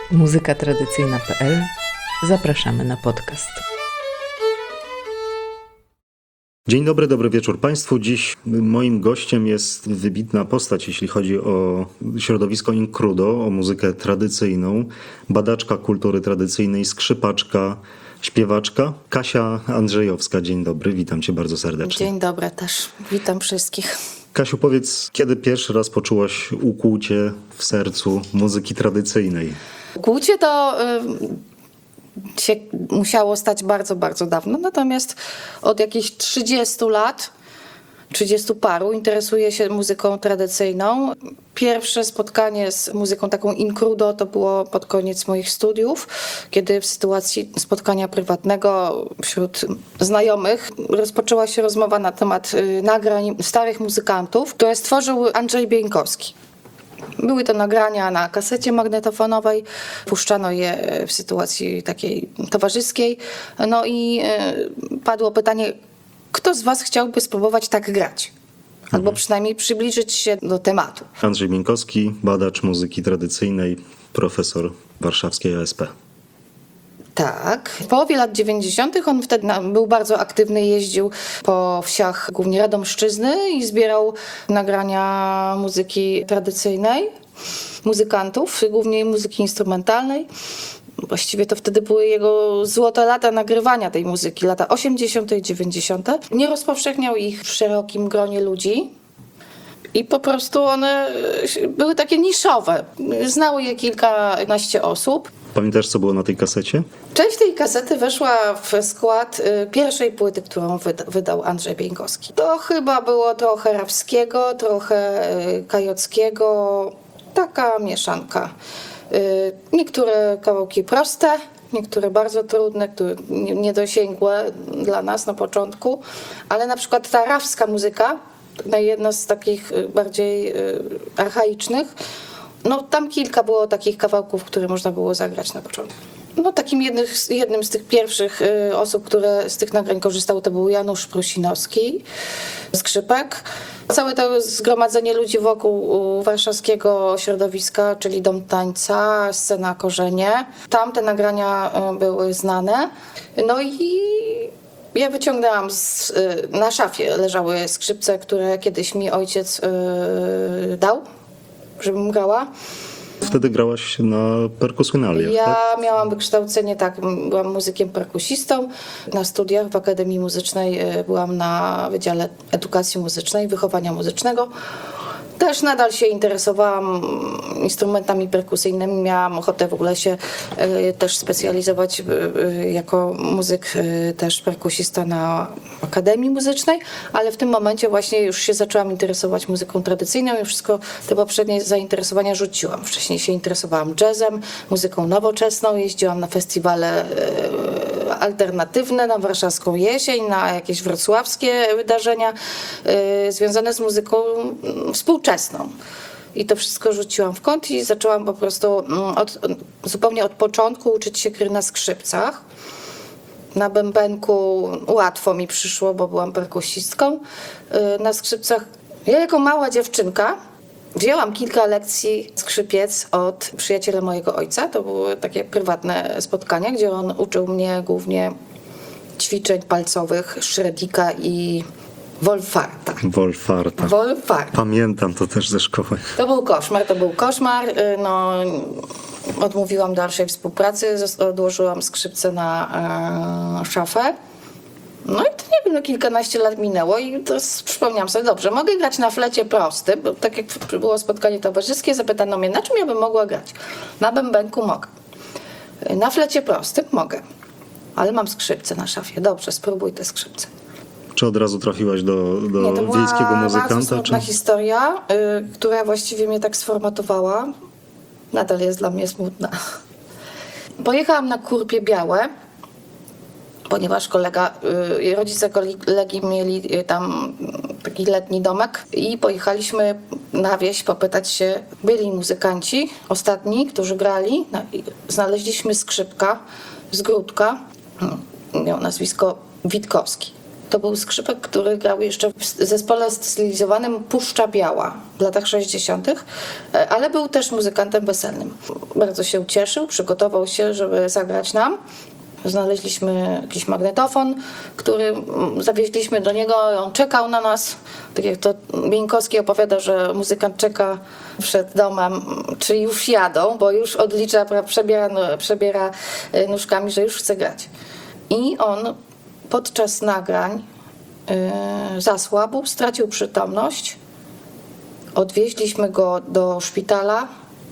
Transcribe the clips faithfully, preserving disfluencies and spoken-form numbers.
muzyka tradycyjna kropka pe el. Zapraszamy na podcast. Dzień dobry, dobry wieczór Państwu. Dziś moim gościem jest wybitna postać, jeśli chodzi o środowisko Inkrudo, o muzykę tradycyjną, badaczka kultury tradycyjnej, skrzypaczka, śpiewaczka Kasia Andrzejowska. Dzień dobry, witam Cię bardzo serdecznie. Dzień dobry też, witam wszystkich. Kasiu, powiedz, kiedy pierwszy raz poczułaś ukłucie w sercu muzyki tradycyjnej? Ukłucie to y, się musiało stać bardzo, bardzo dawno, natomiast od jakichś trzydziestu lat, trzydziestu paru interesuję się muzyką tradycyjną. Pierwsze spotkanie z muzyką taką Inkrudo to było pod koniec moich studiów, kiedy w sytuacji spotkania prywatnego wśród znajomych rozpoczęła się rozmowa na temat y, nagrań starych muzykantów, które stworzył Andrzej Bieńkowski. Były to nagrania na kasecie magnetofonowej, puszczano je w sytuacji takiej towarzyskiej. No i y, padło pytanie, kto z was chciałby spróbować tak grać? Albo przynajmniej przybliżyć się do tematu. Andrzej Bieńkowski, badacz muzyki tradycyjnej, profesor warszawskiej A S P. Tak. W połowie lat dziewięćdziesiątych on wtedy był bardzo aktywny, jeździł po wsiach głównie Radomszczyzny i zbierał nagrania muzyki tradycyjnej, muzykantów, głównie muzyki instrumentalnej. Właściwie to wtedy były jego złote lata nagrywania tej muzyki, lata osiemdziesiąte i dziewięćdziesiąte. Nie rozpowszechniał ich w szerokim gronie ludzi i po prostu one były takie niszowe. Znało je kilkanaście osób. Pamiętasz, co było na tej kasecie? Część tej kasety weszła w skład y, pierwszej płyty, którą wyda, wydał Andrzej Bieńkowski. To chyba było trochę Rawskiego, trochę y, Kajockiego, taka mieszanka. Y, niektóre kawałki proste, niektóre bardzo trudne, które nie- niedosięgłe dla nas na początku, ale na przykład ta rawska muzyka, jedna z takich y, bardziej y, archaicznych, no tam kilka było takich kawałków, które można było zagrać na początku. No takim jednym, jednym z tych pierwszych y, osób, które z tych nagrań korzystały, to był Janusz Prusinowski, skrzypek. Całe to zgromadzenie ludzi wokół warszawskiego środowiska, czyli Dom Tańca, Scena Korzenie. Tam te nagrania y, były znane. No i ja wyciągnęłam, z, y, na szafie leżały skrzypce, które kiedyś mi ojciec y, dał, żebym grała. Wtedy grałaś na perkusjonaliach, Ja tak? miałam wykształcenie, tak, byłam muzykiem perkusistą. Na studiach w Akademii Muzycznej y, byłam na Wydziale Edukacji Muzycznej, Wychowania Muzycznego. Też nadal się interesowałam instrumentami perkusyjnymi. Miałam ochotę w ogóle się y, też specjalizować y, y, jako muzyk, y, też perkusista na Akademii Muzycznej, ale w tym momencie właśnie już się zaczęłam interesować muzyką tradycyjną i wszystko te poprzednie zainteresowania rzuciłam. Wcześniej się interesowałam jazzem, muzyką nowoczesną, jeździłam na festiwale y, alternatywne, na warszawską jesień, na jakieś wrocławskie wydarzenia y, związane z muzyką y, współczesną. I to wszystko rzuciłam w kąt i zaczęłam po prostu od, zupełnie od początku uczyć się gry na skrzypcach. Na bębenku łatwo mi przyszło, bo byłam perkusistką. Na skrzypcach, ja jako mała dziewczynka wzięłam kilka lekcji skrzypiec od przyjaciela mojego ojca. To były takie prywatne spotkania, gdzie on uczył mnie głównie ćwiczeń palcowych, szredika i wolfarta. Wolfarta. Wolfarta. Pamiętam to też ze szkoły. To był koszmar, to był koszmar. No, odmówiłam dalszej współpracy, zos- odłożyłam skrzypce na e, szafę. No i to nie wiem, no kilkanaście lat minęło i to s- przypomniałam sobie, dobrze, mogę grać na flecie prostym, bo tak jak było spotkanie towarzyskie, zapytano mnie, na czym ja bym mogła grać? Na bębenku mogę. Na flecie prostym mogę, ale mam skrzypce na szafie. Dobrze, spróbuj te skrzypce. Czy od razu trafiłaś do, do Nie, to była wiejskiego bardzo muzykanta? smutna Czy... historia, y, która właściwie mnie tak sformatowała. Nadal jest dla mnie smutna. Pojechałam na Kurpie Białe, ponieważ kolega, y, rodzice kolegi mieli y, tam taki letni domek i pojechaliśmy na wieś popytać się. Byli muzykanci, ostatni, którzy grali. No, i znaleźliśmy skrzypka z Gródka, miał nazwisko Witkowski. To był skrzypek, który grał jeszcze w zespole stylizowanym Puszcza Biała w latach sześćdziesiątych, ale był też muzykantem weselnym. Bardzo się ucieszył, przygotował się, żeby zagrać nam. Znaleźliśmy jakiś magnetofon, który zawieźliśmy do niego, on czekał na nas. Tak jak to Bieńkowski opowiada, że muzykant czeka przed domem, czy już jadą, bo już odlicza, przebiera, przebiera nóżkami, że już chce grać. I on podczas nagrań yy, zasłabł, stracił przytomność. Odwieźliśmy go do szpitala.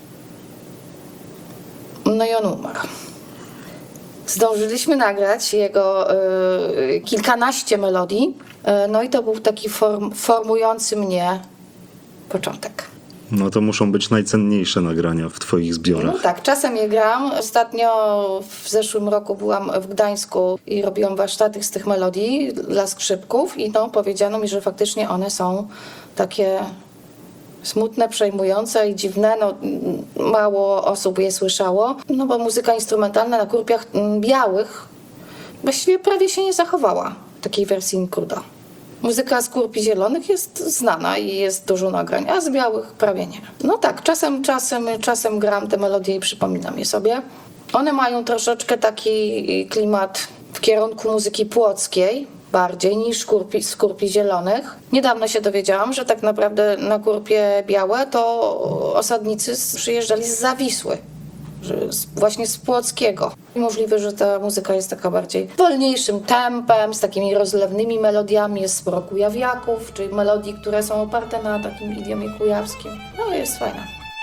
No i on umarł. Zdążyliśmy nagrać jego y, kilkanaście melodii, y, no i to był taki form, formujący mnie początek. No to muszą być najcenniejsze nagrania w twoich zbiorach. No tak, czasem je gram. Ostatnio w zeszłym roku byłam w Gdańsku i robiłam warsztaty z tych melodii dla skrzypków i no, powiedziano mi, że faktycznie one są takie smutne, przejmujące i dziwne, no mało osób je słyszało, no bo muzyka instrumentalna na kurpiach białych właściwie prawie się nie zachowała, takiej wersji Incrudo. Muzyka z kurpi zielonych jest znana i jest dużo nagrań, a z białych prawie nie. No tak, czasem, czasem, czasem gram te melodie i przypominam je sobie. One mają troszeczkę taki klimat w kierunku muzyki płockiej, bardziej niż kurpi, z kurpi zielonych. Niedawno się dowiedziałam, że tak naprawdę na kurpie białe to osadnicy przyjeżdżali z Zawisły, że z, właśnie z Płockiego. Możliwe, że ta muzyka jest taka bardziej wolniejszym tempem, z takimi rozlewnymi melodiami, jest sporo kujawiaków, czyli melodii, które są oparte na takim idiomie kujawskim. No jest fajna.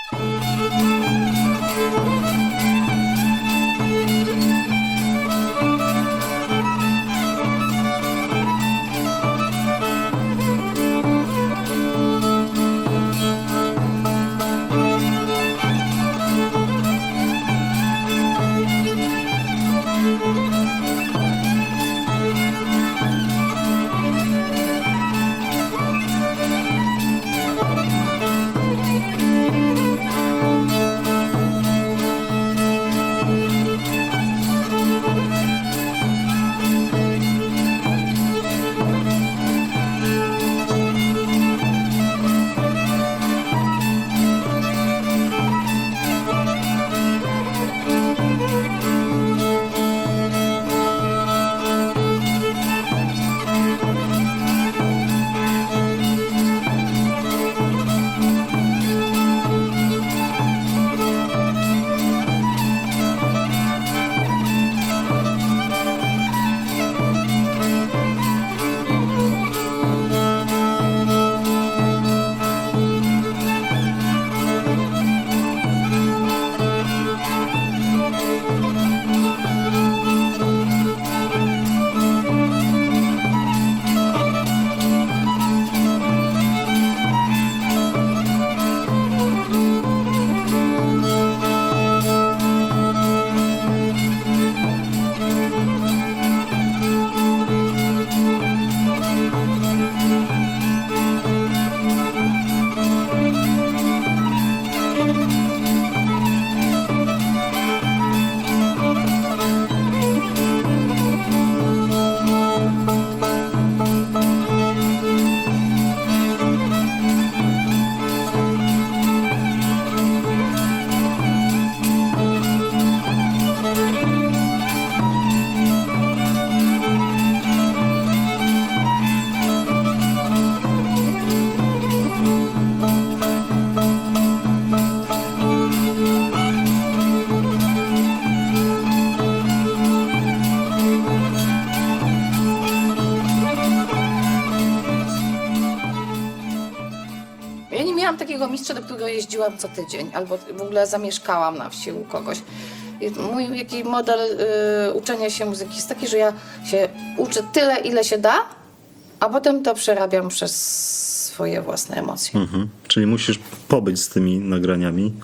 Miałam takiego mistrza, do którego jeździłam co tydzień, albo w ogóle zamieszkałam na wsi u kogoś. I mój jaki model y, uczenia się muzyki jest taki, że ja się uczę tyle, ile się da, a potem to przerabiam przez swoje własne emocje. Mhm. Czyli musisz pobyć z tymi nagraniami.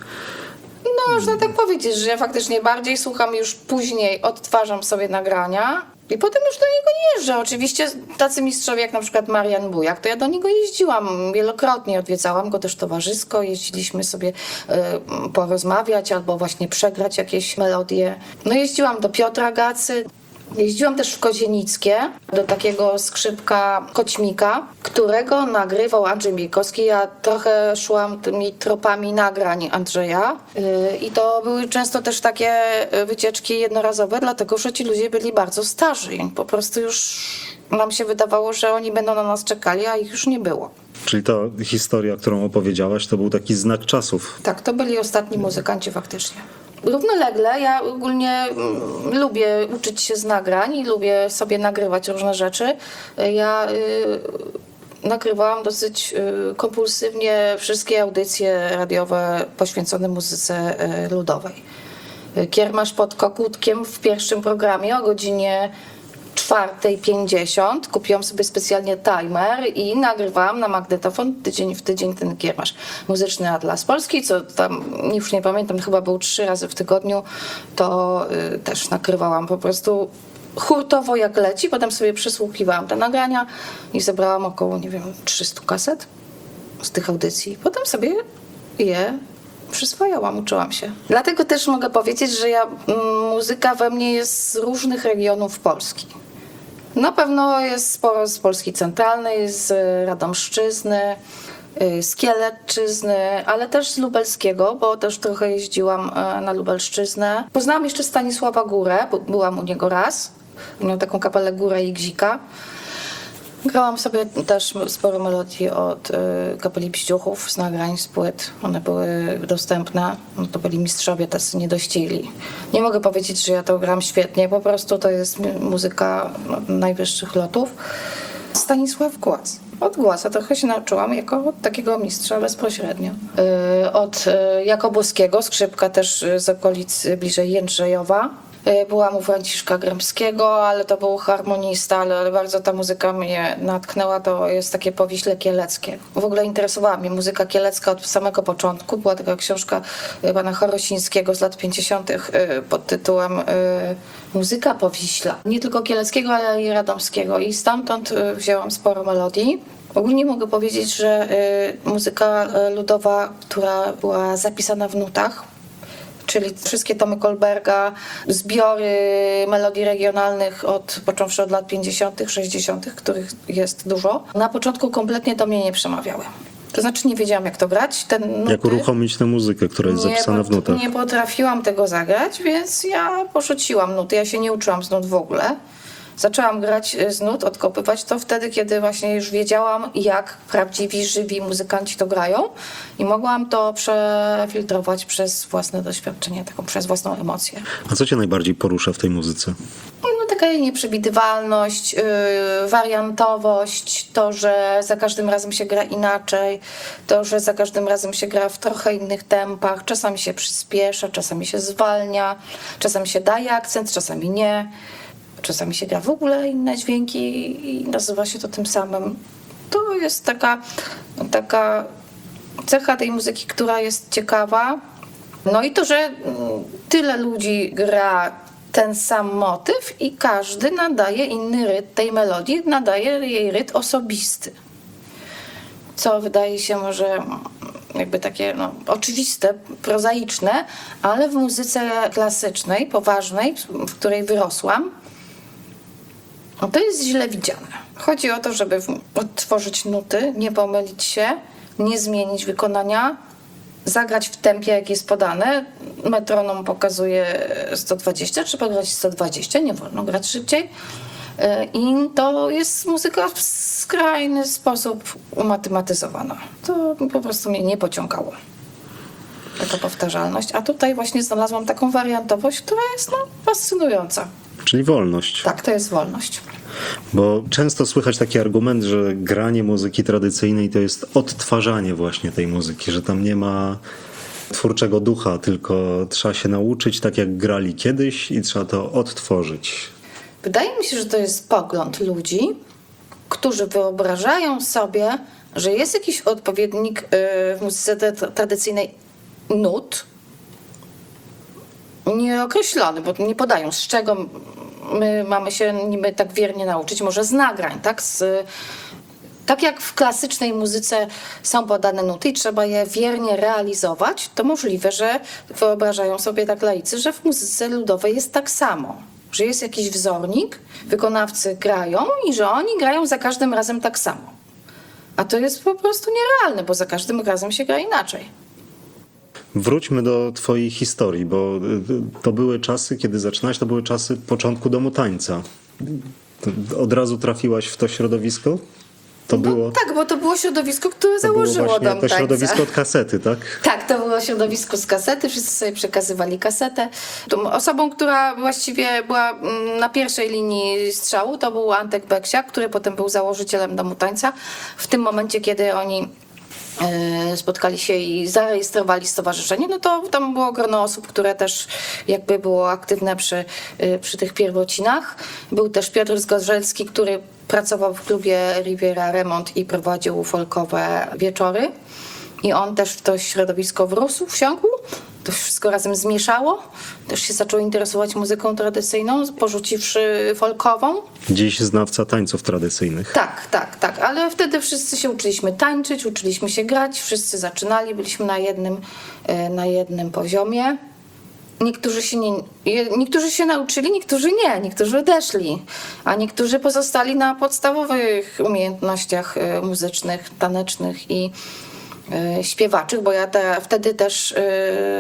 No, można tak powiedzieć, że ja faktycznie bardziej słucham już później, odtwarzam sobie nagrania i potem już do niego nie jeżdżę. Oczywiście tacy mistrzowie jak na przykład Marian Bujak, to ja do niego jeździłam wielokrotnie, odwiedzałam go też towarzysko, jeździliśmy sobie y, porozmawiać albo właśnie przegrać jakieś melodie. No jeździłam do Piotra Gacy, Jeździłam też w Kozienickie do takiego skrzypka Koćmika, którego nagrywał Andrzej Miejkowski. Ja trochę szłam tymi tropami nagrań Andrzeja yy, i to były często też takie wycieczki jednorazowe, dlatego że ci ludzie byli bardzo starzy i po prostu już nam się wydawało, że oni będą na nas czekali, a ich już nie było. Czyli ta historia, którą opowiedziałaś, to był taki znak czasów. Tak, to byli ostatni muzykanci faktycznie. Równolegle ja ogólnie mm, lubię uczyć się z nagrań i lubię sobie nagrywać różne rzeczy. Ja y, nagrywałam dosyć y, kompulsywnie wszystkie audycje radiowe poświęcone muzyce y, ludowej. Kiermasz pod Kokutkiem w pierwszym programie o godzinie czwartej pięćdziesiąt kupiłam sobie specjalnie timer i nagrywałam na magnetofon tydzień w tydzień ten kiermasz. Muzyczny Atlas Polski, co tam już nie pamiętam, chyba był trzy razy w tygodniu, to y, też nagrywałam po prostu hurtowo jak leci. Potem sobie przysłuchiwałam te nagrania i zebrałam około, nie wiem, trzysta kaset z tych audycji. Potem sobie je przyswajałam, uczyłam się. Dlatego też mogę powiedzieć, że ja, muzyka we mnie jest z różnych regionów Polski. Na pewno jest sporo z Polski centralnej, z Radomszczyzny, z Kielecczyzny, ale też z Lubelskiego, bo też trochę jeździłam na Lubelszczyznę. Poznałam jeszcze Stanisława Górę, bo byłam u niego raz. Miał taką kapelę Górę i Gzika. Grałam sobie też sporo melodii od y, kapeli Bździuchów z nagrań, z płyt. One były dostępne. No to byli mistrzowie tacy niedościgli. Nie mogę powiedzieć, że ja to gram świetnie. Po prostu to jest muzyka no, najwyższych lotów. Stanisław Głaz. Od Głaza trochę się nauczyłam jako od takiego mistrza bezpośrednio. Y, od y, Jakobuskiego, skrzypka też z okolic bliżej Jędrzejowa. Byłam u Franciszka Grębskiego, ale to był harmonista, ale bardzo ta muzyka mnie natknęła. To jest takie Powiśle Kieleckie. W ogóle interesowała mnie muzyka kielecka od samego początku. Była taka książka pana Chorosińskiego z lat pięćdziesiątych pod tytułem Muzyka Powiśla. Nie tylko kieleckiego, ale i radomskiego. I stamtąd wzięłam sporo melodii. Ogólnie mogę powiedzieć, że muzyka ludowa, która była zapisana w nutach, czyli wszystkie tomy Kolberga, zbiory melodii regionalnych od, począwszy od lat pięćdziesiątych, sześćdziesiątych, których jest dużo. Na początku kompletnie do mnie nie przemawiały. To znaczy nie wiedziałam, jak to grać. Ten nuty, jak uruchomić tę muzykę, która jest nie, zapisana w nutach? Nie potrafiłam tego zagrać, więc ja porzuciłam nuty. Ja się nie uczyłam z nut w ogóle. Zaczęłam grać z nut, odkopywać to wtedy, kiedy właśnie już wiedziałam, jak prawdziwi, żywi muzykanci to grają i mogłam to przefiltrować przez własne doświadczenie, taką przez własną emocję. A co cię najbardziej porusza w tej muzyce? No, taka jej nieprzewidywalność, yy, wariantowość, to, że za każdym razem się gra inaczej, to, że za każdym razem się gra w trochę innych tempach, czasami się przyspiesza, czasami się zwalnia, czasami się daje akcent, czasami nie. Czasami się gra w ogóle inne dźwięki i nazywa się to tym samym. To jest taka, taka cecha tej muzyki, która jest ciekawa. No i to, że tyle ludzi gra ten sam motyw i każdy nadaje inny rytm tej melodii, nadaje jej rytm osobisty. Co wydaje się może jakby takie no, oczywiste, prozaiczne, ale w muzyce klasycznej, poważnej, w której wyrosłam, no to jest źle widziane. Chodzi o to, żeby odtworzyć nuty, nie pomylić się, nie zmienić wykonania, zagrać w tempie, jak jest podane. Metronom pokazuje sto dwadzieścia, trzeba grać sto dwadzieścia, nie wolno grać szybciej. I to jest muzyka w skrajny sposób umatematyzowana. To po prostu mnie nie pociągało. Taka powtarzalność. A tutaj właśnie znalazłam taką wariantowość, która jest no, fascynująca. Czyli wolność. Tak, to jest wolność. Bo często słychać taki argument, że granie muzyki tradycyjnej to jest odtwarzanie właśnie tej muzyki, że tam nie ma twórczego ducha, tylko trzeba się nauczyć tak jak grali kiedyś i trzeba to odtworzyć. Wydaje mi się, że to jest pogląd ludzi, którzy wyobrażają sobie, że jest jakiś odpowiednik w muzyce tradycyjnej nut, nieokreślony, bo nie podają, z czego my mamy się niby tak wiernie nauczyć, może z nagrań, tak? Z, tak jak w klasycznej muzyce są podane nuty i trzeba je wiernie realizować, to możliwe, że wyobrażają sobie tak laicy, że w muzyce ludowej jest tak samo. że jest jakiś wzornik, wykonawcy grają i że oni grają za każdym razem tak samo. A to jest po prostu nierealne, bo za każdym razem się gra inaczej. Wróćmy do twojej historii, bo to były czasy, kiedy zaczynałaś, to były czasy początku Domu Tańca. Od razu trafiłaś w to środowisko? To było... No, tak, bo to było środowisko, które To było założyło właśnie Dom to Tańca. środowisko od kasety, tak? Tak, to było środowisko z kasety, wszyscy sobie przekazywali kasetę. Tą osobą, która właściwie była mm, na pierwszej linii strzału, to był Antek Beksiak, który potem był założycielem Domu Tańca. W tym momencie, kiedy oni e, spotkali się i zarejestrowali stowarzyszenie, no to tam było grono osób, które też jakby było aktywne przy, e, przy tych pierwocinach. Był też Piotr Zgorzelski, który pracował w klubie Riviera Remont i prowadził folkowe wieczory. I on też w to środowisko wrósł, wsiąkł. To wszystko razem zmieszało. Też się zaczął interesować muzyką tradycyjną, porzuciwszy folkową. Dziś znawca tańców tradycyjnych. Tak, tak, tak. Ale wtedy wszyscy się uczyliśmy tańczyć, uczyliśmy się grać. Wszyscy zaczynali, byliśmy na jednym, e, na jednym poziomie. Niektórzy się, nie, niektórzy się nauczyli, niektórzy nie, niektórzy odeszli, a niektórzy pozostali na podstawowych umiejętnościach e, muzycznych, tanecznych i e, śpiewaczych, bo ja te, wtedy też e,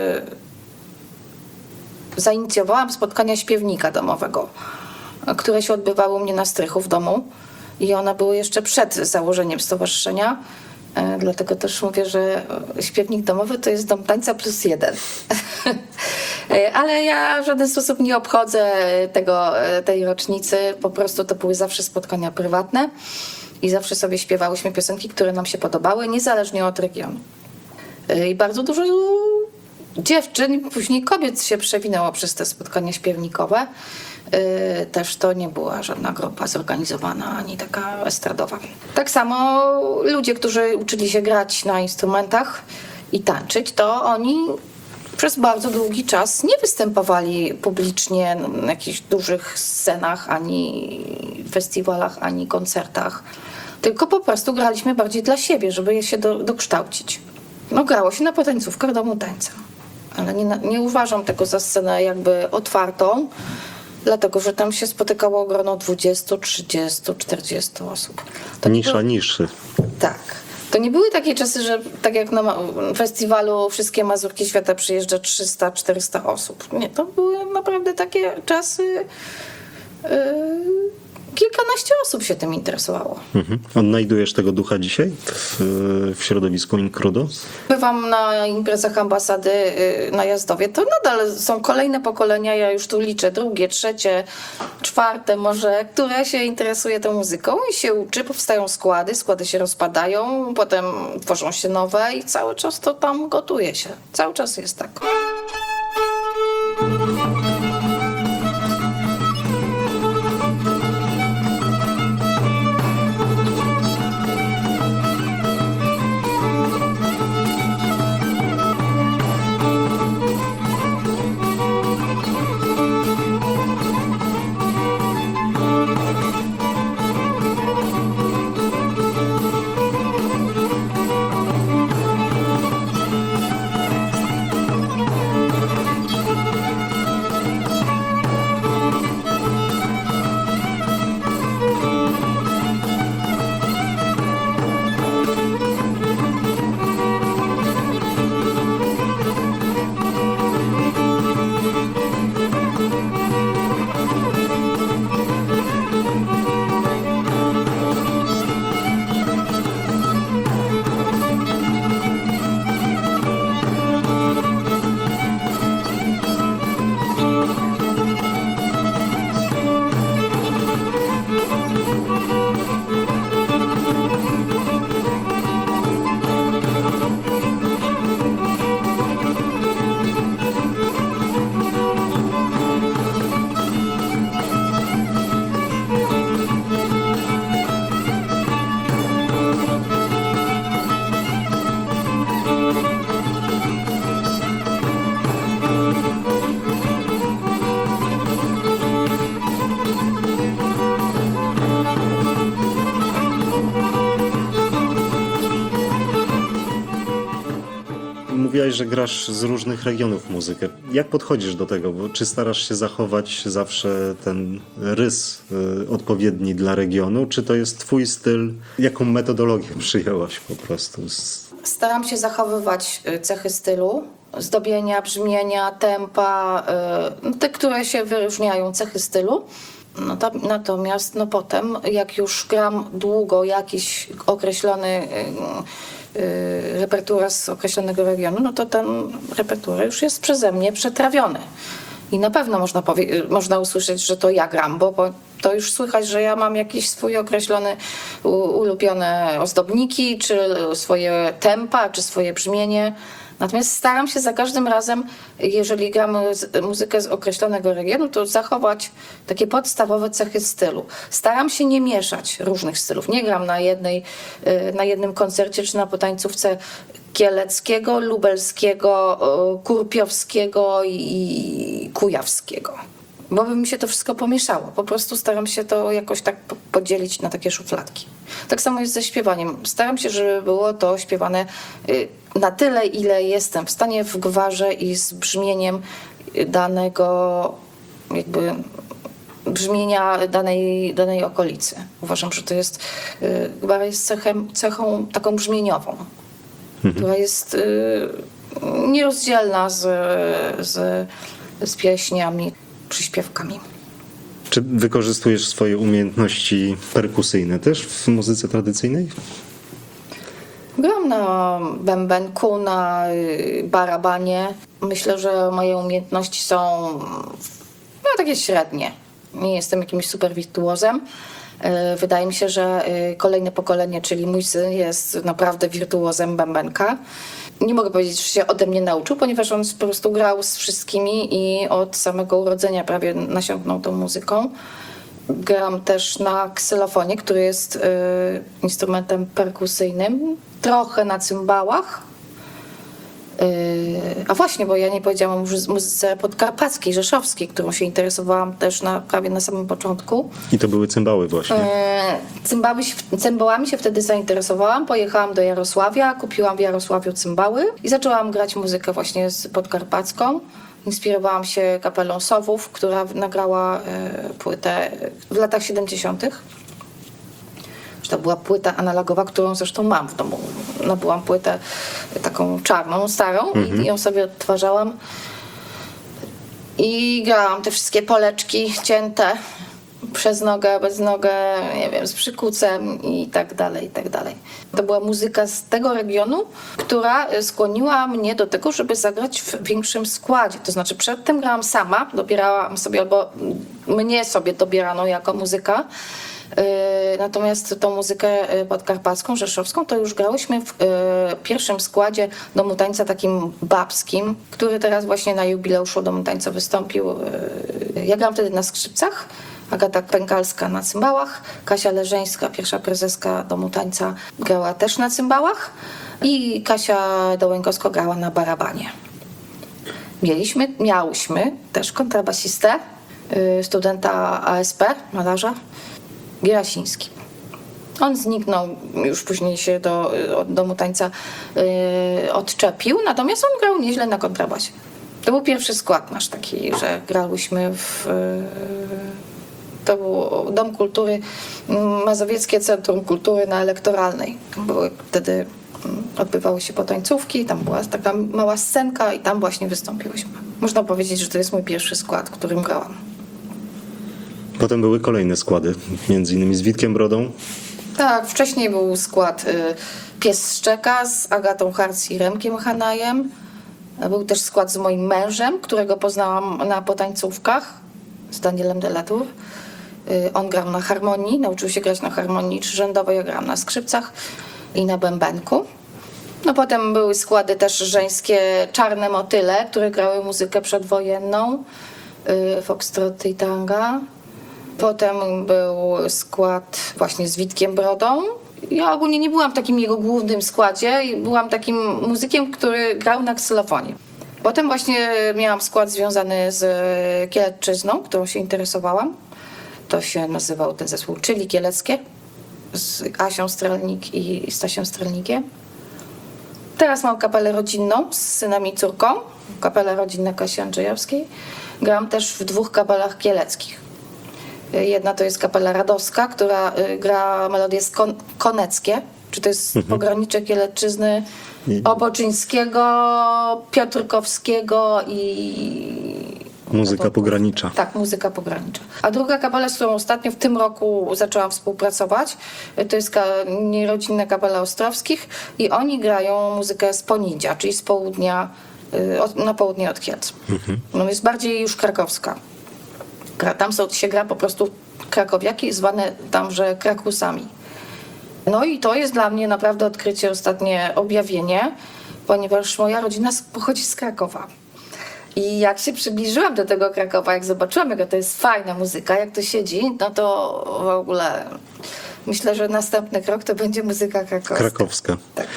zainicjowałam spotkania śpiewnika domowego, które się odbywały u mnie na strychu w domu i one były jeszcze przed założeniem stowarzyszenia. E, Dlatego też mówię, że śpiewnik domowy to jest Dom Tańca plus jeden. E, Ale ja w żaden sposób nie obchodzę tego, tej rocznicy. Po prostu to były zawsze spotkania prywatne i zawsze sobie śpiewałyśmy piosenki, które nam się podobały, niezależnie od regionu. E, I bardzo dużo dziewczyn, później kobiet się przewinęło przez te spotkania śpiewnikowe. Yy, też to nie była żadna grupa zorganizowana, ani taka estradowa. Tak samo ludzie, którzy uczyli się grać na instrumentach i tańczyć, to oni przez bardzo długi czas nie występowali publicznie na jakichś dużych scenach, ani festiwalach, ani koncertach. Tylko po prostu graliśmy bardziej dla siebie, żeby je się do, dokształcić. No grało się na potańcówkach Domu Tańca. Ale nie, nie uważam tego za scenę jakby otwartą, dlatego że tam się spotykało grono dwadzieścia, trzydzieści, czterdzieści osób. To Nisza było, niższy. tak. To nie były takie czasy, że tak jak na ma- festiwalu Wszystkie Mazurki Świata przyjeżdża trzysta czterysta osób. Nie, to były naprawdę takie czasy... Yy, kilkanaście osób się tym interesowało. Mhm. Odnajdujesz tego ducha dzisiaj w, w środowisku Inkrudo? Bywam na imprezach ambasady y, na Jazdowie, to nadal są kolejne pokolenia, ja już tu liczę drugie, trzecie, czwarte może, które się interesuje tą muzyką i się uczy, powstają składy, składy się rozpadają, potem tworzą się nowe i cały czas to tam gotuje się. Cały czas jest tak. Mówiłaś, że grasz z różnych regionów muzykę. Jak podchodzisz do tego? Bo czy starasz się zachować zawsze ten rys y, odpowiedni dla regionu, czy to jest twój styl? Jaką metodologię przyjęłaś po prostu? Z... Staram się zachowywać y, cechy stylu, zdobienia, brzmienia, tempa, y, no te, które się wyróżniają, cechy stylu. No to, natomiast no potem, jak już gram długo jakiś określony y, y, repertuar z określonego regionu, no to ten repertuar już jest przeze mnie przetrawiony. I na pewno można, powie- można usłyszeć, że to ja gram, bo, bo to już słychać, że ja mam jakiś swój określony, u, ulubione ozdobniki, czy swoje tempa, czy swoje brzmienie. Natomiast staram się za każdym razem, jeżeli gramy z, muzykę z określonego regionu, to zachować takie podstawowe cechy stylu. Staram się nie mieszać różnych stylów. Nie gram na, jednej, na jednym koncercie czy na potańcówce kieleckiego, lubelskiego, kurpiowskiego i kujawskiego. Bo by mi się to wszystko pomieszało. Po prostu staram się to jakoś tak podzielić na takie szufladki. Tak samo jest ze śpiewaniem. Staram się, żeby było to śpiewane na tyle, ile jestem w stanie w gwarze i z brzmieniem danego jakby brzmienia danej, danej okolicy. Uważam, że to jest gwara jest cechem, cechą taką brzmieniową, mhm. która jest nierozdzielna z, z, z pieśniami, przyśpiewkami. Czy wykorzystujesz swoje umiejętności perkusyjne też w muzyce tradycyjnej? Gram na bębenku, na barabanie. Myślę, że moje umiejętności są no, takie średnie. Nie jestem jakimś super wirtuozem. Wydaje mi się, że kolejne pokolenie, czyli mój syn, jest naprawdę wirtuozem bębenka. Nie mogę powiedzieć, że się ode mnie nauczył, ponieważ on po prostu grał z wszystkimi i od samego urodzenia prawie nasiąknął tą muzyką. Gram też na ksylofonie, który jest y, instrumentem perkusyjnym, trochę na cymbałach. Y, a właśnie, bo ja nie powiedziałam o muzyce podkarpackiej, rzeszowskiej, którą się interesowałam też na, prawie na samym początku. I to były cymbały właśnie. Y, cymbały, cymbałami się wtedy zainteresowałam. Pojechałam do Jarosławia, kupiłam w Jarosławiu cymbały i zaczęłam grać muzykę właśnie z podkarpacką. Inspirowałam się kapelą Sowów, która nagrała y, płytę w latach siedemdziesiątych. To była płyta analogowa, którą zresztą mam w domu. Nabyłam płytę taką czarną, starą mhm. i ją sobie odtwarzałam. I grałam te wszystkie poleczki cięte przez nogę, bez nogę, nie wiem, z przykucem i tak dalej, i tak dalej. To była muzyka z tego regionu, która skłoniła mnie do tego, żeby zagrać w większym składzie. To znaczy przedtem grałam sama, dobierałam sobie, albo mnie sobie dobierano jako muzyka. Natomiast tą muzykę podkarpacką, rzeszowską to już grałyśmy w pierwszym składzie Domu Tańca takim babskim, który teraz właśnie na jubileuszu Domu Tańca wystąpił. Ja grałam wtedy na skrzypcach, Agata Pękalska na cymbałach, Kasia Leżeńska, pierwsza prezeska Domu Tańca, grała też na cymbałach i Kasia Dołęgowska grała na barabanie. Mieliśmy, miałyśmy też kontrabasistę, studenta A S P, malarza, Gierasiński. On zniknął, już później się do, od Domu Tańca yy, odczepił, natomiast on grał nieźle na kontrabasie. To był pierwszy skład nasz taki, że grałyśmy w... Yy, to był Dom Kultury, Mazowieckie Centrum Kultury na Elektoralnej. Były wtedy odbywały się potańcówki, tam była taka mała scenka i tam właśnie wystąpiłyśmy. Można powiedzieć, że to jest mój pierwszy skład, którym grałam. Potem były kolejne składy, między innymi z Witkiem Brodą. Tak, wcześniej był skład y, Pies Szczeka z Agatą Harc i Remkiem Hanajem. Był też skład z moim mężem, którego poznałam na potańcówkach, z Danielem Delatour. Y, on grał na harmonii, nauczył się grać na harmonii trzyrzędowej, ja grałam na skrzypcach i na bębenku. No potem były składy też żeńskie Czarne Motyle, które grały muzykę przedwojenną, y, foxtroty i tanga. Potem był skład właśnie z Witkiem Brodą. Ja ogólnie nie byłam w takim jego głównym składzie, byłam takim muzykiem, który grał na ksylofonie. Potem właśnie miałam skład związany z Kielecczyzną, którą się interesowałam. To się nazywał ten zespół Czyli Kieleckie z Asią Strelnik i Stasiem Strelnikiem. Teraz mam kapelę rodzinną z synem i córką, kapela rodzinna Kasi Andrzejowskiej. Gram też w dwóch kapelach kieleckich. Jedna to jest kapela radowska, która y, gra melodie skon- koneckie, czy to jest Mhm. pogranicze Kielecczyzny, I- Oboczyńskiego, Piotrkowskiego i... Muzyka pogranicza. Tak, muzyka pogranicza. A druga kapela, z którą ostatnio w tym roku zaczęłam współpracować, to jest ka- nierodzinna kapela Ostrowskich i oni grają muzykę z Ponidzia, czyli z południa, y, od, na południe od Kielc. No jest bardziej już krakowska. Gra- Tam są, się gra po prostu krakowiaki, zwane tamże krakusami. No i to jest dla mnie naprawdę odkrycie, ostatnie objawienie, ponieważ moja rodzina z- pochodzi z Krakowa. I jak się przybliżyłam do tego Krakowa, jak zobaczyłam, jaka to jest fajna muzyka, jak to siedzi, no to w ogóle myślę, że następny krok to będzie muzyka krakowska. Krakowska.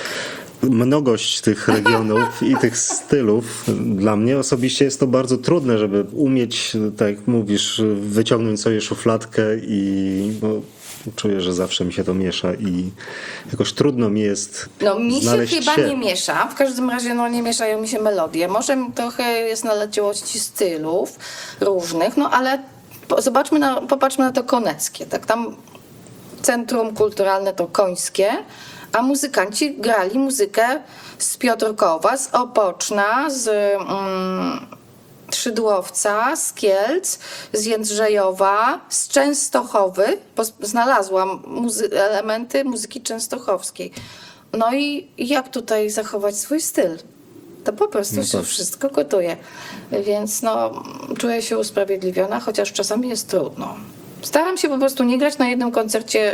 Mnogość tych regionów i tych stylów, dla mnie osobiście jest to bardzo trudne, żeby umieć, tak jak mówisz, wyciągnąć sobie szufladkę i no, czuję, że zawsze mi się to miesza i jakoś trudno mi jest No mi się znaleźć chyba się. nie miesza, w każdym razie no nie mieszają mi się melodie. Może trochę jest naleciałości stylów różnych, no ale po, zobaczmy na, popatrzmy na to koneckie, tak, tam centrum kulturalne to końskie, a muzykanci grali muzykę z Piotrkowa, z Opoczna, z mm, Szydłowca, z Kielc, z Jędrzejowa, z Częstochowy, bo znalazłam muzy- elementy muzyki częstochowskiej. No i jak tutaj zachować swój styl? To po prostu No się tak. wszystko gotuje. Więc no, czuję się usprawiedliwiona, chociaż czasami jest trudno. Staram się po prostu nie grać na jednym koncercie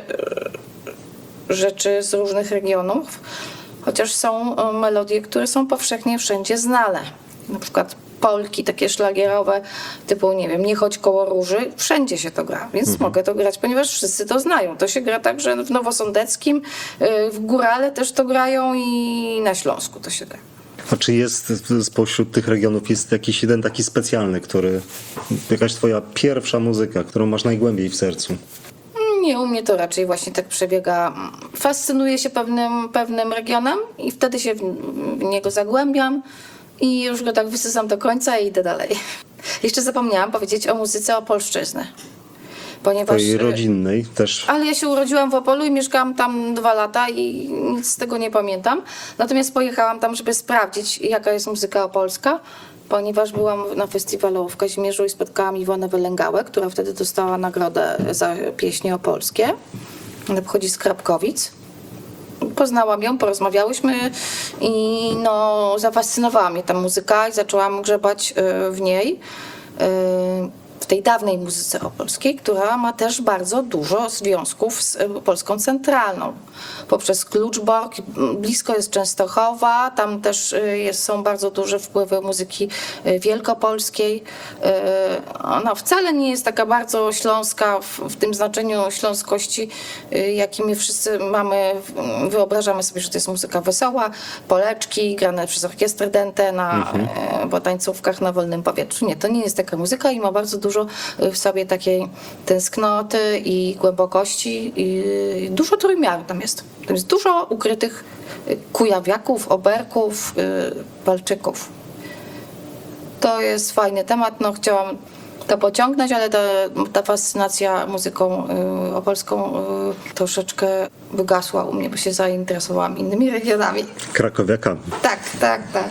e, rzeczy z różnych regionów, chociaż są e, melodie, które są powszechnie wszędzie znane. Na przykład polki takie szlagierowe, typu, nie wiem, Nie chodź koło róży, wszędzie się to gra, więc mogę to grać, ponieważ wszyscy to znają. To się gra także w Nowosądeckim, e, w Górale też to grają i na Śląsku to się gra. A czy jest spośród tych regionów jest jakiś jeden taki specjalny, który, jakaś twoja pierwsza muzyka, którą masz najgłębiej w sercu? Nie, u mnie to raczej właśnie tak przebiega. Fascynuję się pewnym, pewnym regionem i wtedy się w, w niego zagłębiam i już go tak wysysam do końca i idę dalej. Jeszcze zapomniałam powiedzieć o muzyce opolszczyzny. Ponieważ, Twojej rodzinnej też. ale ja się urodziłam w Opolu i mieszkałam tam dwa lata i nic z tego nie pamiętam. Natomiast pojechałam tam, żeby sprawdzić, jaka jest muzyka opolska, ponieważ byłam na festiwalu w Kazimierzu i spotkałam Iwonę Wylęgałę, która wtedy dostała nagrodę za pieśni opolskie. Ona pochodzi z Krapkowic. Poznałam ją, porozmawiałyśmy i no, zafascynowała mnie ta muzyka i zaczęłam grzebać y, w niej. y, w tej dawnej muzyce opolskiej, która ma też bardzo dużo związków z y, Polską centralną. Poprzez Kluczbork, blisko jest Częstochowa, tam też y, jest, są bardzo duże wpływy muzyki y, wielkopolskiej. Y, Ona wcale nie jest taka bardzo śląska w, w tym znaczeniu śląskości, y, jaki my wszyscy mamy, w- wyobrażamy sobie, że to jest muzyka wesoła, poleczki grane przez orkiestrę Dente na y, po tańcówkach na wolnym powietrzu. Nie, to nie jest taka muzyka i ma bardzo dużo w sobie takiej tęsknoty i głębokości i dużo trójmiaru tam jest. Tam jest dużo ukrytych kujawiaków, oberków, walczyków. To jest fajny temat, no chciałam to pociągnąć, ale ta, ta fascynacja muzyką y, opolską y, troszeczkę wygasła u mnie, bo się zainteresowałam innymi regionami. Krakowiakami. Tak, tak, tak.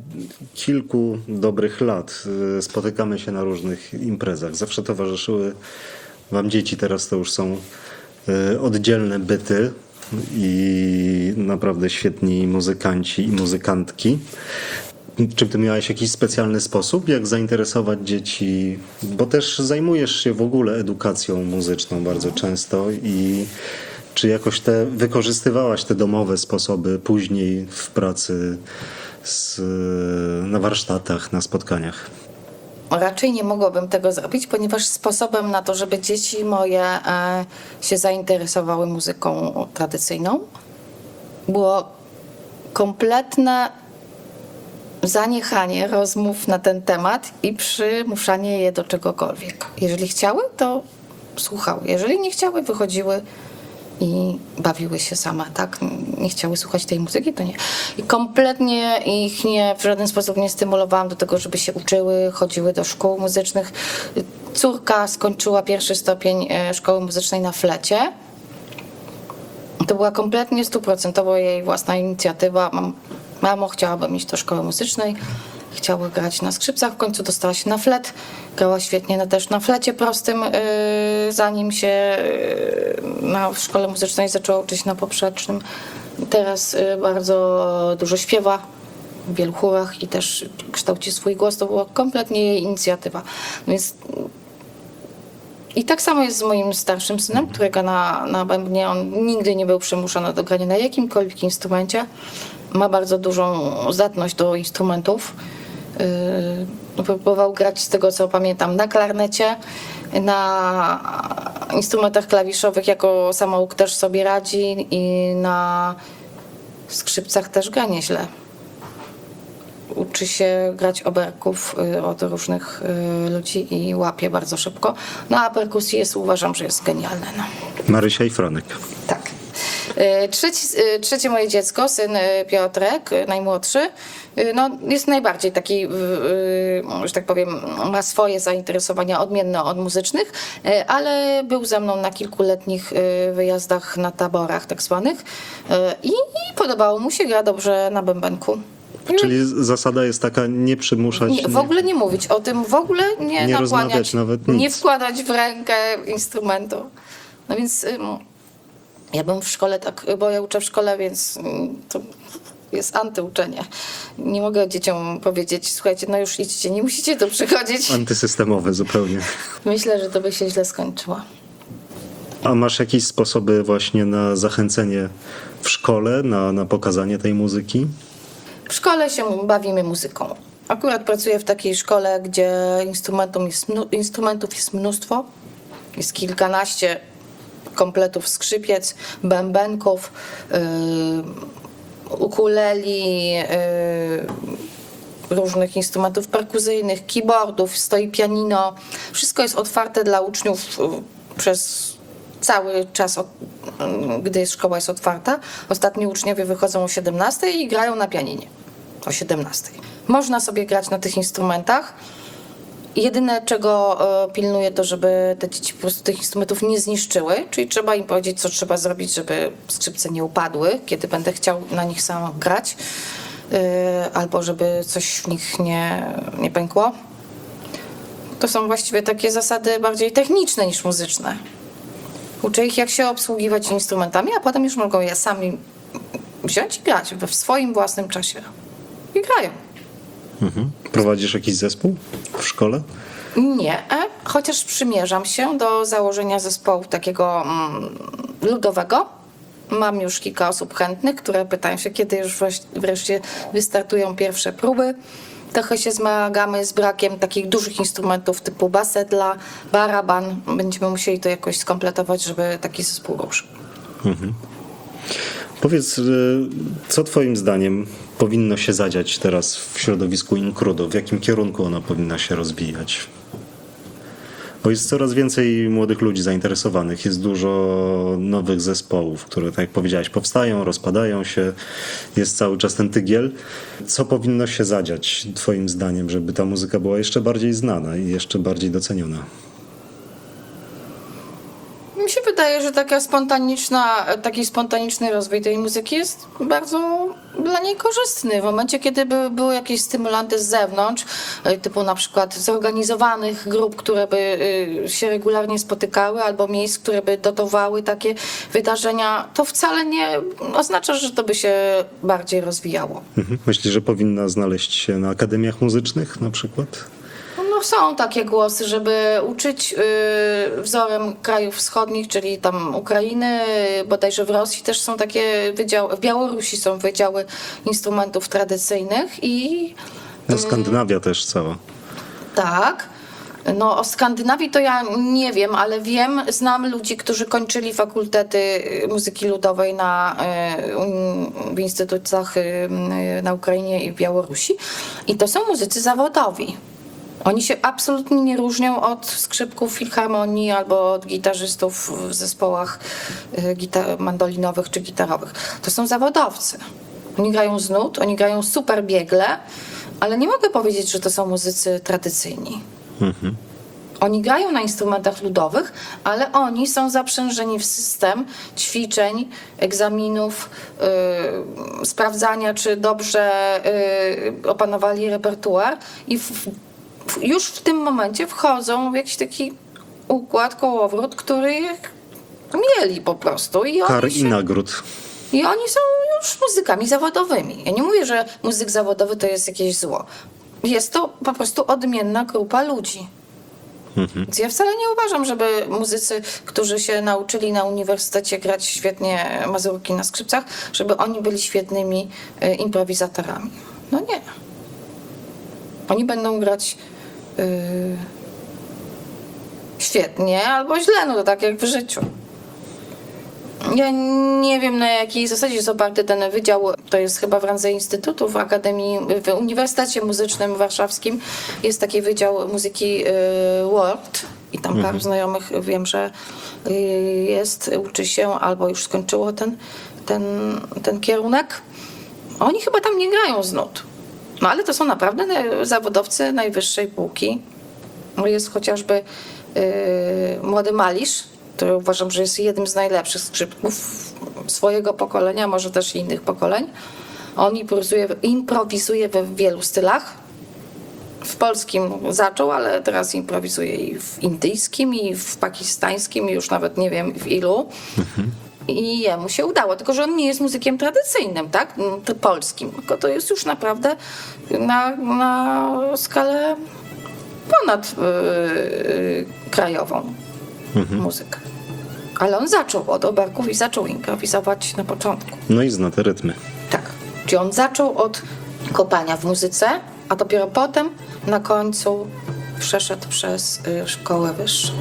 kilku dobrych lat y, spotykamy się na różnych imprezach. Zawsze towarzyszyły wam dzieci, teraz to już są y, oddzielne byty i naprawdę świetni muzykanci i muzykantki. Czy ty miałeś jakiś specjalny sposób, jak zainteresować dzieci? Bo też zajmujesz się w ogóle edukacją muzyczną bardzo często i czy jakoś te wykorzystywałaś te domowe sposoby później w pracy z, na warsztatach, na spotkaniach? Raczej nie mogłabym tego zrobić, ponieważ sposobem na to, żeby dzieci moje e, się zainteresowały muzyką tradycyjną, było kompletne zaniechanie rozmów na ten temat i przymuszanie je do czegokolwiek. Jeżeli chciały, to słuchały. Jeżeli nie chciały, wychodziły i bawiły się same, tak? Nie chciały słuchać tej muzyki, to nie. I kompletnie ich nie, w żaden sposób nie stymulowałam do tego, żeby się uczyły, chodziły do szkół muzycznych. Córka skończyła pierwszy stopień e, szkoły muzycznej na flecie. To była kompletnie stuprocentowo jej własna inicjatywa. Mam, mamo, chciałabym iść do szkoły muzycznej. Chciała grać na skrzypcach, w końcu dostała się na flet. Grała świetnie no też na flecie prostym, yy, zanim się yy, na, w szkole muzycznej zaczęła uczyć na poprzecznym. Teraz yy, bardzo dużo śpiewa w wielu chórach i też kształci swój głos. To była kompletnie jej inicjatywa. Więc i tak samo jest z moim starszym synem, który gra na, na bębnie. On nigdy nie był przymuszony do grania na jakimkolwiek instrumencie. Ma bardzo dużą zdatność do instrumentów. Yy, próbował grać, z tego co pamiętam, na klarnecie, na instrumentach klawiszowych jako samouk też sobie radzi i na skrzypcach też gra nieźle. Uczy się grać oberków y, od różnych y, ludzi i łapie bardzo szybko. No a perkusji jest, uważam, że jest genialne. No. Marysia i Franek. Tak. Y, Trzeci, y, trzecie moje dziecko, syn y, Piotrek, y, najmłodszy, y, no, jest najbardziej taki, y, y, że tak powiem, ma swoje zainteresowania odmienne od muzycznych, y, ale był ze mną na kilkuletnich y, wyjazdach na taborach tak zwanych y, i, i podobało mu się, gra dobrze na bębenku. Czyli zasada jest taka, nie przymuszać. Nie, w ogóle nie mówić o tym, w ogóle nie, Nie nakłaniać, rozmawiać nawet nic. nie wkładać w rękę instrumentu. No więc ym, ja bym w szkole tak, bo ja uczę w szkole, więc ym, to jest antyuczenie. Nie mogę dzieciom powiedzieć, słuchajcie, no już idźcie, nie musicie tu przychodzić. Antysystemowe zupełnie. Myślę, że to by się źle skończyło. A masz jakieś sposoby właśnie na zachęcenie w szkole, na, na pokazanie tej muzyki? W szkole się bawimy muzyką. Akurat pracuję w takiej szkole, gdzie instrumentów jest, mnu- instrumentów jest mnóstwo. Jest kilkanaście kompletów skrzypiec, bębenków, yy, ukuleli, yy, różnych instrumentów perkusyjnych, keyboardów, stoi pianino. Wszystko jest otwarte dla uczniów yy, przez cały czas, od, gdy szkoła jest otwarta. Ostatni uczniowie wychodzą o siedemnastej i grają na pianinie o siedemnastej. Można sobie grać na tych instrumentach. Jedyne, czego e, pilnuję, to żeby te dzieci po prostu tych instrumentów nie zniszczyły, czyli trzeba im powiedzieć, co trzeba zrobić, żeby skrzypce nie upadły, kiedy będę chciał na nich sam grać, e, albo żeby coś w nich nie, nie pękło. To są właściwie takie zasady bardziej techniczne niż muzyczne. Uczę ich, jak się obsługiwać instrumentami, a potem już mogą je sami wziąć i grać we w swoim własnym czasie. I grają. Mhm. Prowadzisz jakiś zespół w szkole? Nie, e, chociaż przymierzam się do założenia zespołu takiego mm, ludowego. Mam już kilka osób chętnych, które pytają się, kiedy już wreszcie wystartują pierwsze próby. Trochę się zmagamy z brakiem takich dużych instrumentów typu basedla, baraban. Będziemy musieli to jakoś skompletować, żeby taki zespół ruszył. Mhm. Powiedz, y, co twoim zdaniem powinno się zadziać teraz w środowisku Inkrudo? W jakim kierunku ona powinna się rozwijać? Bo jest coraz więcej młodych ludzi zainteresowanych, jest dużo nowych zespołów, które, tak jak powiedziałeś, powstają, rozpadają się, jest cały czas ten tygiel. Co powinno się zadziać, twoim zdaniem, żeby ta muzyka była jeszcze bardziej znana i jeszcze bardziej doceniona? Mi się wydaje, wydaje, że taka spontaniczna, taki spontaniczny rozwój tej muzyki jest bardzo dla niej korzystny. W momencie, kiedy by były jakieś stymulanty z zewnątrz, y, typu na przykład zorganizowanych grup, które by y, się regularnie spotykały, albo miejsc, które by dotowały takie wydarzenia, to wcale nie oznacza, że to by się bardziej rozwijało. Mhm. Myślisz, że powinna znaleźć się na akademiach muzycznych na przykład? No są takie głosy, żeby uczyć y, wzorem krajów wschodnich, czyli tam Ukrainy, bodajże w Rosji też są takie wydziały, w Białorusi są wydziały instrumentów tradycyjnych i No Skandynawia też cała. tak. No o Skandynawii to ja nie wiem, ale wiem, znam ludzi, którzy kończyli fakultety muzyki ludowej na, y, un- w instytutach y, na Ukrainie i w Białorusi i to są muzycy zawodowi. Oni się absolutnie nie różnią od skrzypków filharmonii albo od gitarzystów w zespołach y, gita- mandolinowych czy gitarowych. To są zawodowcy. Oni grają z nut, oni grają super biegle, ale nie mogę powiedzieć, że to są muzycy tradycyjni. Mhm. Oni grają na instrumentach ludowych, ale oni są zaprzężeni w system ćwiczeń, egzaminów, yy, sprawdzania, czy dobrze yy, opanowali repertuar i w, w, już w tym momencie wchodzą w jakiś taki układ, kołowrót, który mieli po prostu. I Kar oni, i się, nagród. I oni są już muzykami zawodowymi. Ja nie mówię, że muzyk zawodowy to jest jakieś zło. Jest to po prostu odmienna grupa ludzi. Więc ja wcale nie uważam, żeby muzycy, którzy się nauczyli na uniwersytecie grać świetnie mazurki na skrzypcach, żeby oni byli świetnymi y, improwizatorami. No nie. Oni będą grać y, świetnie albo źle, no to tak jak w życiu. Ja nie wiem, na jakiej zasadzie jest oparty ten wydział. To jest chyba w randze instytutu w Akademii, w Uniwersytecie Muzycznym Warszawskim jest taki wydział muzyki y, World i tam Mhm. paru znajomych wiem, że y, jest, uczy się albo już skończyło ten, ten, ten kierunek. Oni chyba tam nie grają z nut. No ale to są naprawdę na- zawodowcy najwyższej półki. Jest chociażby y, młody Malisz, który uważam, że jest jednym z najlepszych skrzypków swojego pokolenia, może też i innych pokoleń. On improwizuje, improwizuje we wielu stylach. W polskim zaczął, ale teraz improwizuje i w indyjskim, i w pakistańskim, i już nawet nie wiem w ilu. I jemu się udało, tylko że on nie jest muzykiem tradycyjnym, tak? To polskim, tylko to jest już naprawdę na, na skalę ponad yy, krajową muzykę. Ale on zaczął od oberków i zaczął improwizować na początku. No i zna te rytmy. Tak. Czyli on zaczął od kopania w muzyce, a dopiero potem na końcu przeszedł przez y, szkołę wyższą.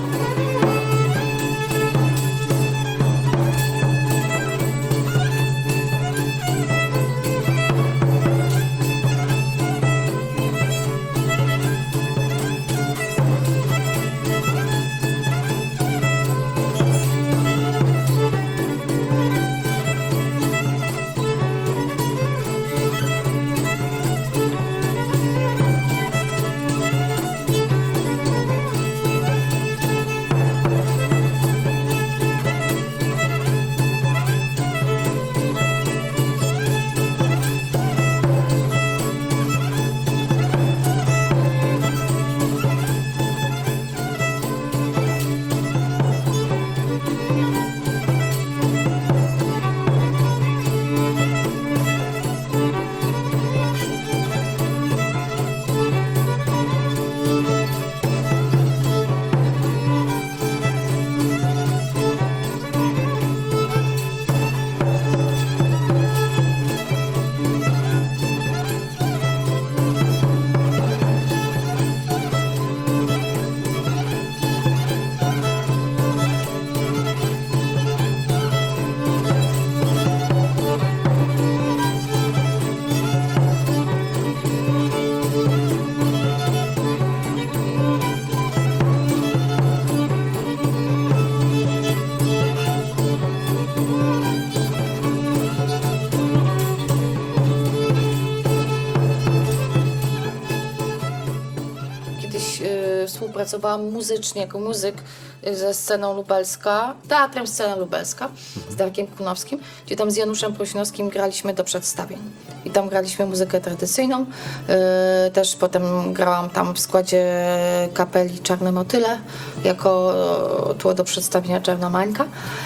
współpracowałam muzycznie, jako muzyk y, ze sceną lubelska, teatrem Scena Lubelska, z Darkiem Kunowskim, gdzie tam z Januszem Prośnowskim graliśmy do przedstawień. I tam graliśmy muzykę tradycyjną. Y, też potem grałam tam w składzie kapeli Czarne Motyle, jako y, tło do przedstawienia Czarna Mańka.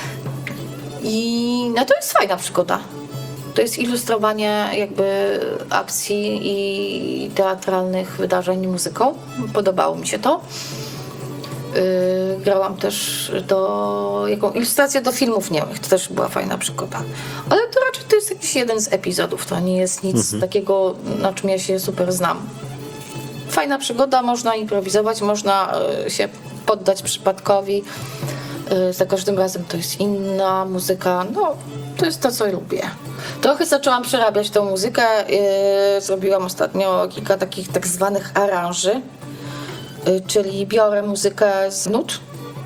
I no to jest fajna przygoda. To jest ilustrowanie jakby akcji i teatralnych wydarzeń muzyką. Podobało mi się to. Yy, grałam też do, jaką ilustrację do filmów niemych. To też była fajna przygoda. Ale to raczej to jest jakiś jeden z epizodów. To nie jest nic mhm. takiego, na czym ja się super znam. Fajna przygoda, można improwizować, można yy, się poddać przypadkowi. Yy, za każdym razem to jest inna muzyka. No, to jest to, co lubię. Trochę zaczęłam przerabiać tą muzykę. Yy, zrobiłam ostatnio kilka takich tak zwanych aranży, yy, czyli biorę muzykę z nut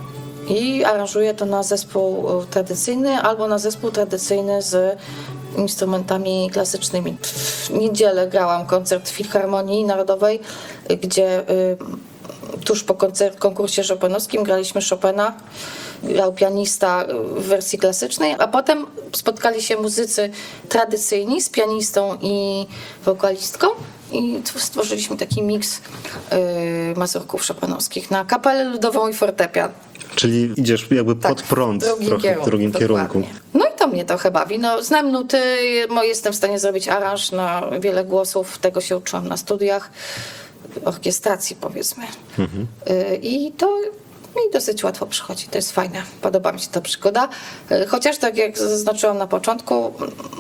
i aranżuję to na zespół tradycyjny albo na zespół tradycyjny z instrumentami klasycznymi. W niedzielę grałam koncert w Filharmonii Narodowej, yy, gdzie yy, tuż po koncert, konkursie chopinowskim graliśmy Chopina. Grał pianista w wersji klasycznej, a potem spotkali się muzycy tradycyjni z pianistą i wokalistką i stworzyliśmy taki miks yy, mazurków chopinowskich na kapelę ludową i fortepian. Czyli idziesz jakby Tak, pod prąd w drugim trochę kierunku, w drugim kierunku. No i to mnie trochę bawi. No, znam nuty, mo- jestem w stanie zrobić aranż na wiele głosów, tego się uczyłam na studiach orkiestracji, powiedzmy. Mhm. Yy, I to mi dosyć łatwo przychodzi. To jest fajne. Podoba mi się ta przygoda. Chociaż tak jak zaznaczyłam na początku,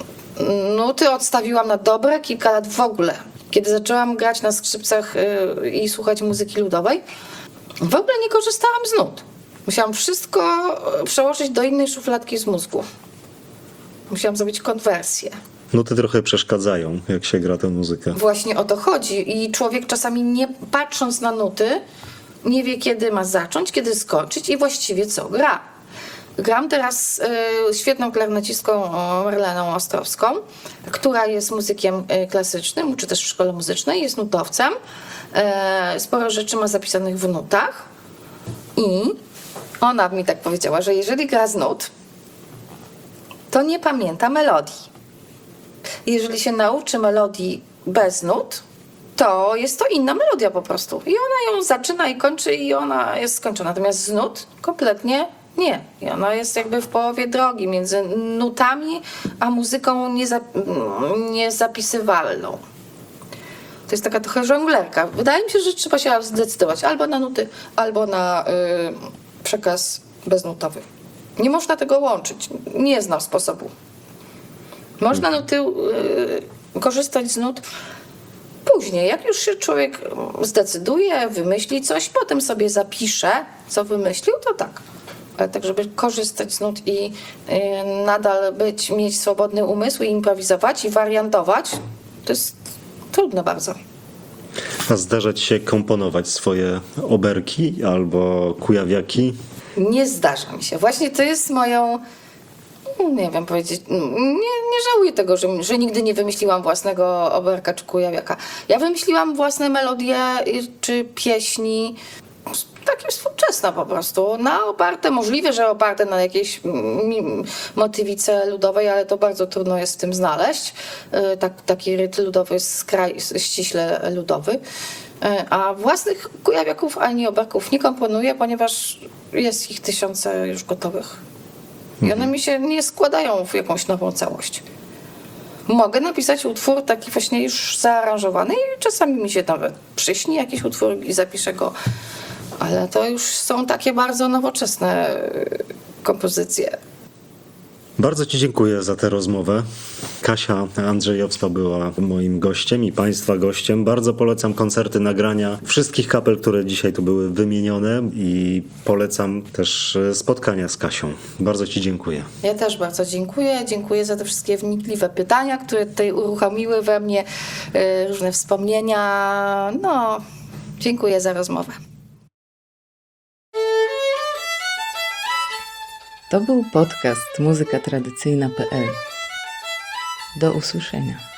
nuty odstawiłam na dobre kilka lat w ogóle. Kiedy zaczęłam grać na skrzypcach i słuchać muzyki ludowej, w ogóle nie korzystałam z nut. Musiałam wszystko przełożyć do innej szufladki z mózgu. Musiałam zrobić konwersję. Nuty trochę przeszkadzają, jak się gra tę muzykę. Właśnie o to chodzi. I człowiek czasami nie patrząc na nuty, nie wie, kiedy ma zacząć, kiedy skończyć i właściwie co gra. Gram teraz y, świetną klarnecistką Marleną Ostrowską, która jest muzykiem y, klasycznym, uczy też w szkole muzycznej, jest nutowcem. Y, sporo rzeczy ma zapisanych w nutach i ona mi tak powiedziała, że jeżeli gra z nut, to nie pamięta melodii. Jeżeli się nauczy melodii bez nut, to jest to inna melodia po prostu. I ona ją zaczyna i kończy i ona jest skończona. Natomiast z nut kompletnie nie. I ona jest jakby w połowie drogi między nutami a muzyką niezap- niezapisywalną. To jest taka trochę żonglerka. Wydaje mi się, że trzeba się zdecydować albo na nuty, albo na yy, przekaz beznutowy. Nie można tego łączyć. Nie znam sposobu. Można nuty yy, korzystać z nut później, jak już się człowiek zdecyduje, wymyśli coś, potem sobie zapisze, co wymyślił, to tak. Ale tak, żeby korzystać z nut i y, nadal być, mieć swobodny umysł i improwizować i wariantować, to jest trudne bardzo. A zdarza ci się komponować swoje oberki albo kujawiaki? Nie zdarza mi się. Właśnie to jest moją... Nie wiem powiedzieć, nie, nie żałuję tego, że, że nigdy nie wymyśliłam własnego oberka czy kujawiaka. Ja wymyśliłam własne melodie czy pieśni, takie współczesne po prostu, na oparte, możliwe, że oparte na jakiejś motywice ludowej, ale to bardzo trudno jest w tym znaleźć. Tak, taki rytm ludowy jest skraj, ściśle ludowy. A własnych kujawiaków ani oberków nie komponuję, ponieważ jest ich tysiące już gotowych. I one mi się nie składają w jakąś nową całość. Mogę napisać utwór taki właśnie już zaaranżowany i czasami mi się nawet przyśni jakiś utwór i zapiszę go. Ale to już są takie bardzo nowoczesne kompozycje. Bardzo ci dziękuję za tę rozmowę. Kasia Andrzejowska była moim gościem i państwa gościem. Bardzo polecam koncerty, nagrania wszystkich kapel, które dzisiaj tu były wymienione i polecam też spotkania z Kasią. Bardzo ci dziękuję. Ja też bardzo dziękuję. Dziękuję za te wszystkie wnikliwe pytania, które tutaj uruchomiły we mnie różne wspomnienia. No, dziękuję za rozmowę. To był podcast muzyka tradycyjna kropka pe el. Do usłyszenia.